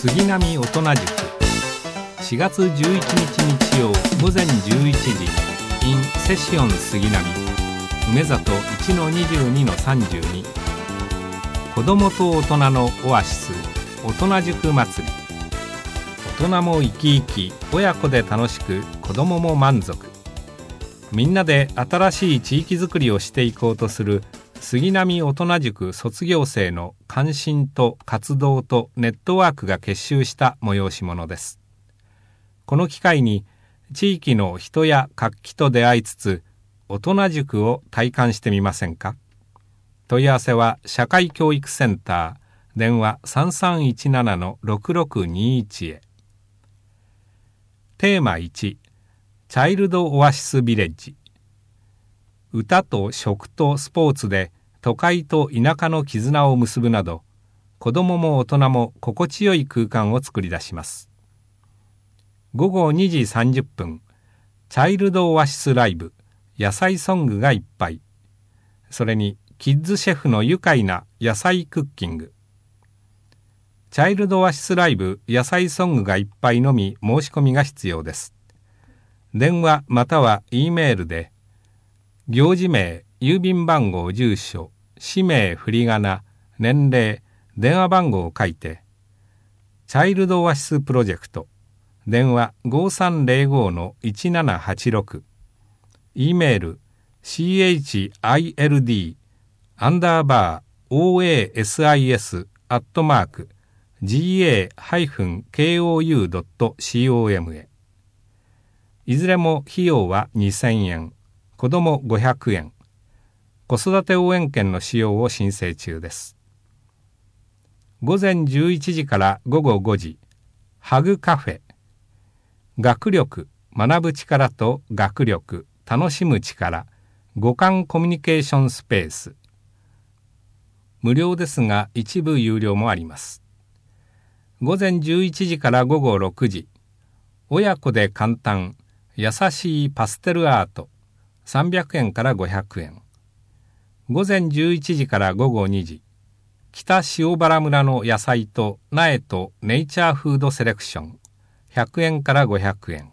杉並大人塾4月11日日曜午前11時 in セッション杉並梅里 1-22-32 子どもと大人のオアシス大人塾祭り。大人も生き生き親子で楽しく子どもも満足、みんなで新しい地域づくりをしていこうとする杉並大人塾卒業生の関心と活動とネットワークが結集した催し物です。この機会に地域の人や活気と出会いつつ大人塾を体感してみませんか。問い合わせは社会教育センター電話 3317-6621 へ。テーマ1、チャイルドオアシスビレッジ。歌と食とスポーツで都会と田舎の絆を結ぶなど、子どもも大人も心地よい空間を作り出します。午後2時30分、チャイルドオアシスライブ、野菜ソングがいっぱい。それにキッズシェフの愉快な野菜クッキング。チャイルドオアシスライブ、野菜ソングがいっぱいのみ申し込みが必要です。電話または E メールで、行事名、郵便番号、住所、氏名、振り仮名、年齢、電話番号を書いて、チャイルドオアシスプロジェクト、電話 5305-1786、E メール、child-oasis@ga-kou.com へ。いずれも費用は2000円、子ども500円、子育て応援券の使用を申請中です。午前11時から午後5時、ハグカフェ。学力、学ぶ力と学力、楽しむ力、五感コミュニケーションスペース。無料ですが一部有料もあります。午前11時から午後6時、親子で簡単、優しいパステルアート、300円から500円。午前11時から午後2時、北塩原村の野菜と苗とネイチャーフードセレクション、100円から500円。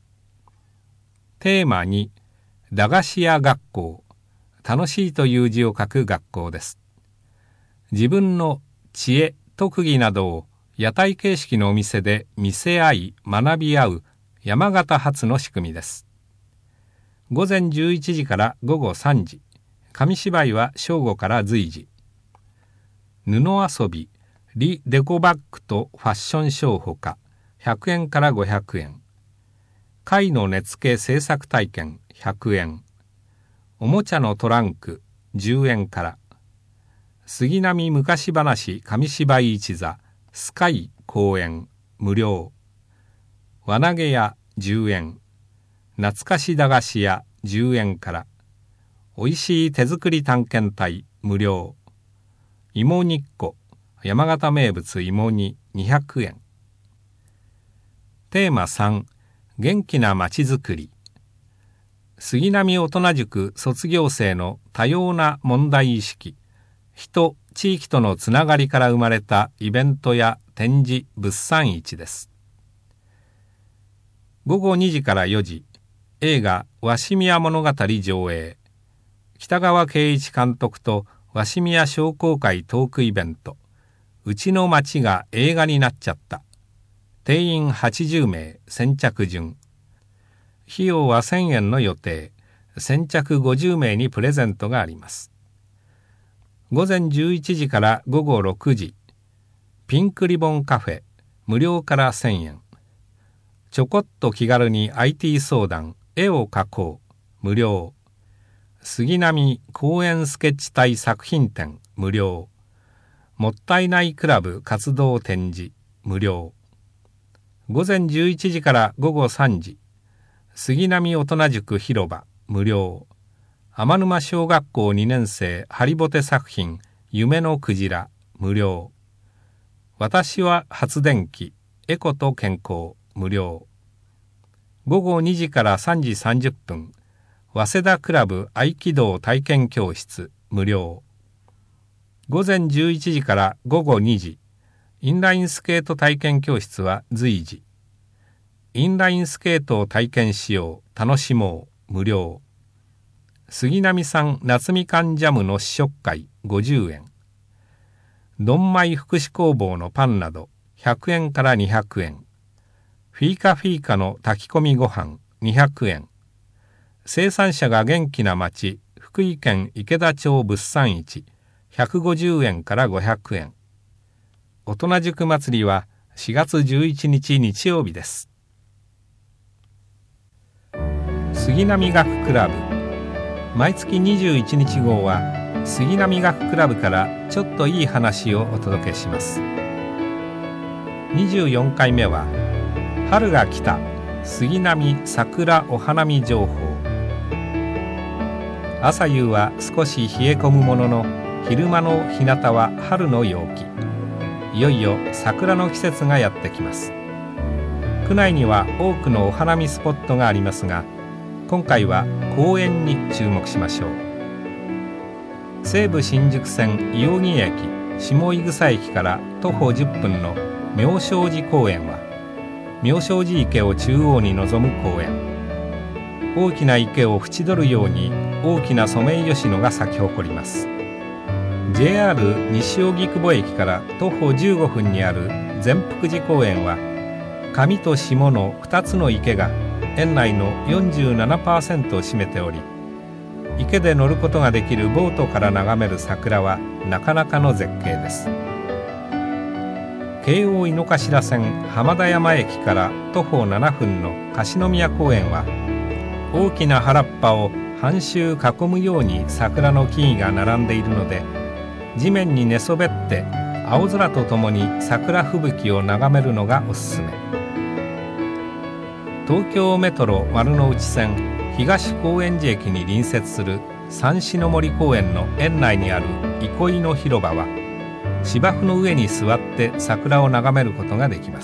テーマ2、駄菓子屋学校、楽しいという字を書く学校です。自分の知恵、特技などを屋台形式のお店で見せ合い、学び合う山形発の仕組みです。午前11時から午後3時、紙芝居は正午から随時。布遊び、リ・デコバッグとファッションショーほか、100円から500円。貝の根付け制作体験、100円。おもちゃのトランク、10円から。杉並昔話紙芝居一座、スカイ公演、無料。輪投げ屋、10円。懐かし駄菓子屋、10円から。おいしい手作り探検隊、無料。芋煮っこ、山形名物芋煮、200円。テーマ3、元気なまちづくり。杉並大人塾卒業生の多様な問題意識、人、地域とのつながりから生まれたイベントや展示、物産市です。午後2時から4時、映画鷲宮物語上映。北川圭一監督と鷲宮商工会トークイベント。うちの町が映画になっちゃった。定員80名、先着順。費用は1000円の予定。先着50名にプレゼントがあります。午前11時から午後6時、ピンクリボンカフェ、無料から1000円。ちょこっと気軽に IT 相談、絵を描こう、無料。杉並公園スケッチ隊作品展、無料。もったいないクラブ活動展示、無料。午前11時から午後3時、杉並大人塾広場、無料。天沼小学校2年生ハリボテ作品、夢のクジラ、無料。私は発電機、エコと健康、無料。午後2時から3時30分、早稲田クラブ合気道体験教室、無料。午前11時から午後2時、 インラインスケート体験教室は随時。インラインスケートを体験しよう、楽しもう、無料。杉並産夏みかんジャムの試食会50円。どんまい福祉工房のパンなど100円から200円。フィーカの炊き込みご飯200円。生産者が元気な町、福井県池田町物産市150円から500円。大人塾祭りは4月11日日曜日です。杉並学クラブ。毎月21日号は杉並学クラブからちょっといい話をお届けします。24回目は春が来た杉並桜お花見情報。朝夕は少し冷え込むものの、昼間の日向は春の陽気。いよいよ桜の季節がやってきます。区内には多くのお花見スポットがありますが、今回は公園に注目しましょう。西武新宿線井荻駅下井草駅から徒歩10分の妙正寺公園は、妙正寺池を中央に望む公園。大きな池を縁取るように大きなソメイヨシノが咲き誇ります。 JR 西荻窪駅から徒歩15分にある善福寺公園は、上と下の2つの池が園内の 47% を占めており、池で乗ることができるボートから眺める桜はなかなかの絶景です。京王井の頭線浜田山駅から徒歩7分の樫宮公園は、大きな原っぱを半周囲むように桜の木々が並んでいるので、地面に寝そべって青空とともに桜吹雪を眺めるのがおすすめ。東京メトロ丸の内線東高円寺駅に隣接する三種の森公園の園内にある憩いの広場は、芝生の上に座って桜を眺めることができます。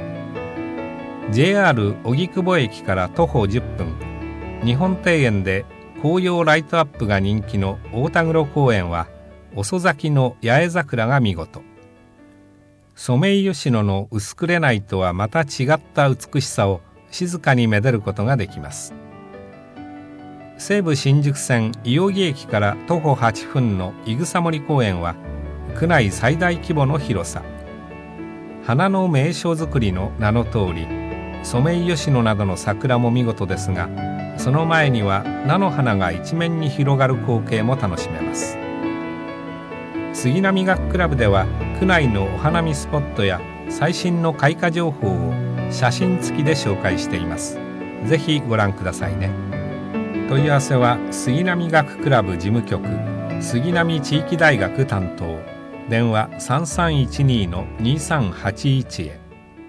JR 荻窪駅から徒歩10分、日本庭園で紅葉ライトアップが人気の大田黒公園は、遅咲きの八重桜が見事。ソメイヨシノの薄くれないとはまた違った美しさを静かにめでることができます。西武新宿線井荻駅から徒歩8分の井草森公園は、区内最大規模の広さ。花の名所づくりの名の通り、ソメイヨシノなどの桜も見事ですが、その前には菜の花が一面に広がる光景も楽しめます。杉並学クラブでは、区内のお花見スポットや最新の開花情報を写真付きで紹介しています。ぜひご覧くださいね。問い合わせは杉並学クラブ事務局杉並地域大学担当、電話 3312-2381 へ。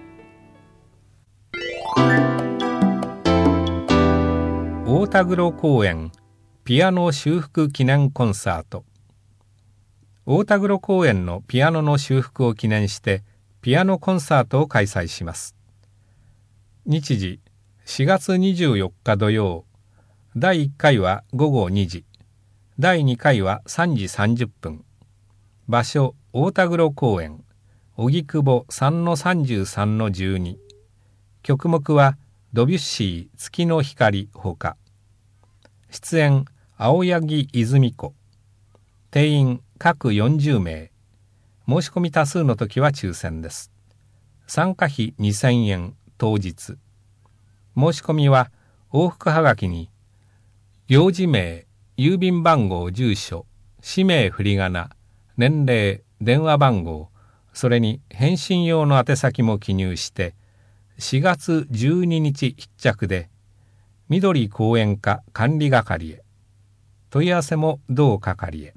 大田黒公園ピアノ修復記念コンサート。大田黒公園のピアノの修復を記念してピアノコンサートを開催します。日時4月24日土曜、第1回は午後2時、第2回は3時30分。場所大田黒公園荻窪 3-33-12。曲目はドビュッシー月の光ほか。出演青柳泉子。定員各40名。申し込み多数の時は抽選です。参加費2000円当日。申し込みは往復はがきに用事名、郵便番号、住所、氏名、振り仮名、年齢、電話番号、それに返信用の宛先も記入して4月12日必着で緑公園課管理係へ。問い合わせも同係へ。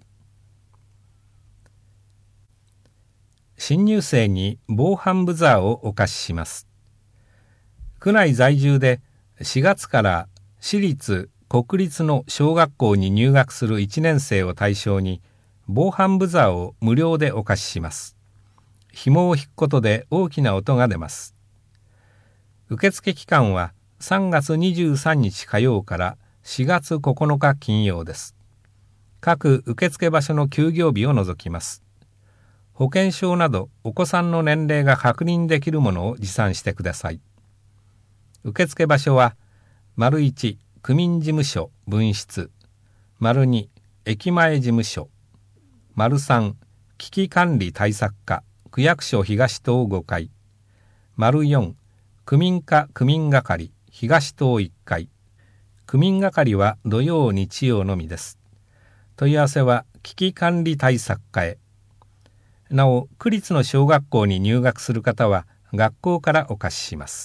新入生に防犯ブザーをお貸しします。区内在住で4月から私立国立の小学校に入学する1年生を対象に防犯ブザーを無料でお貸しします。紐を引くことで大きな音が出ます。受付期間は3月23日火曜から4月9日金曜です。各受付場所の休業日を除きます。 保険証などお子さんの年齢が確認できるものを持参してください。受付場所は、1、区民事務所分室、2、駅前事務所、3、危機管理対策課、区役所東棟5階、4、区民課区民係、東棟1階。区民係は土曜日曜のみです。問い合わせは危機管理対策課へ。なお、区立の小学校に入学する方は学校からお貸しします。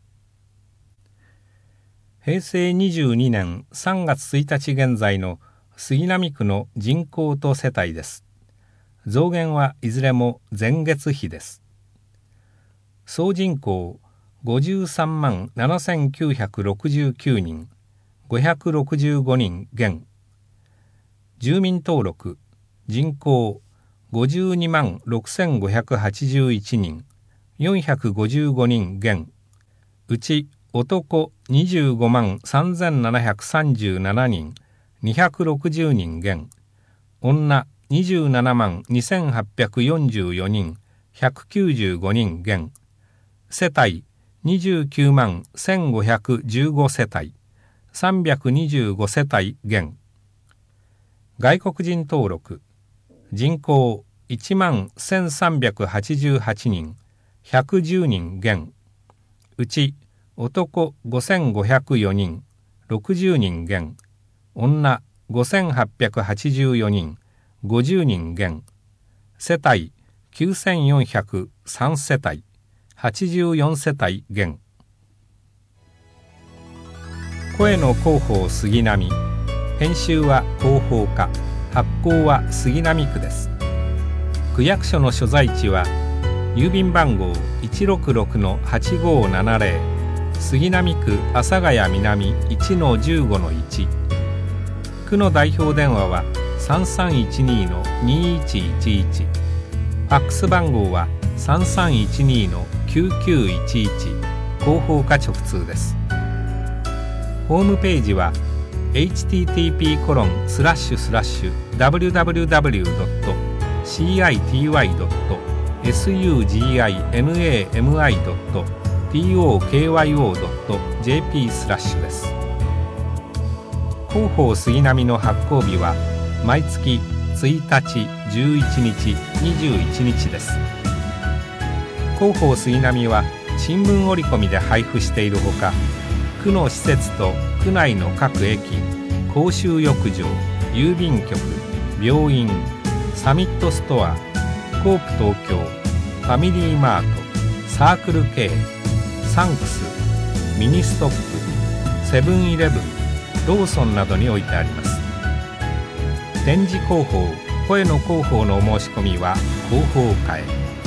平成22年3月1日現在の杉並区の人口と世帯です。増減はいずれも前月比です。総人口53万7969人、565人減。住民登録人口52万6581人、455人減。うち男25万3737人、260人減。女27万2844人、195人減。世帯29万1515世帯、325世帯減。外国人登録人口1万1388人、110人減。うち男5504人、60人減。女5884人、50人減。世帯9403世帯、84世帯減。声の広報杉並。編集は広報課、発行は杉並区です。区役所の所在地は郵便番号 166-8570 杉並区阿佐ヶ谷南 1-15-1。区の代表電話は 3312-2111。ファックス番号は 3312-9911。広報課直通です。ホームページは http://www.citi.tinami.tokyo.jp/ です。広報杉並の発行日は毎月1日、11日、21日です。広報杉並は新聞折り込みで配布しているほか、区の施設と区内の各駅、公衆浴場、郵便局、病院、サミットストア、コープ東京、ファミリーマート、サークル K、サンクス、ミニストップ、セブンイレブン、ローソンなどに置いてあります。展示広報、声の広報のお申し込みは広報課へ。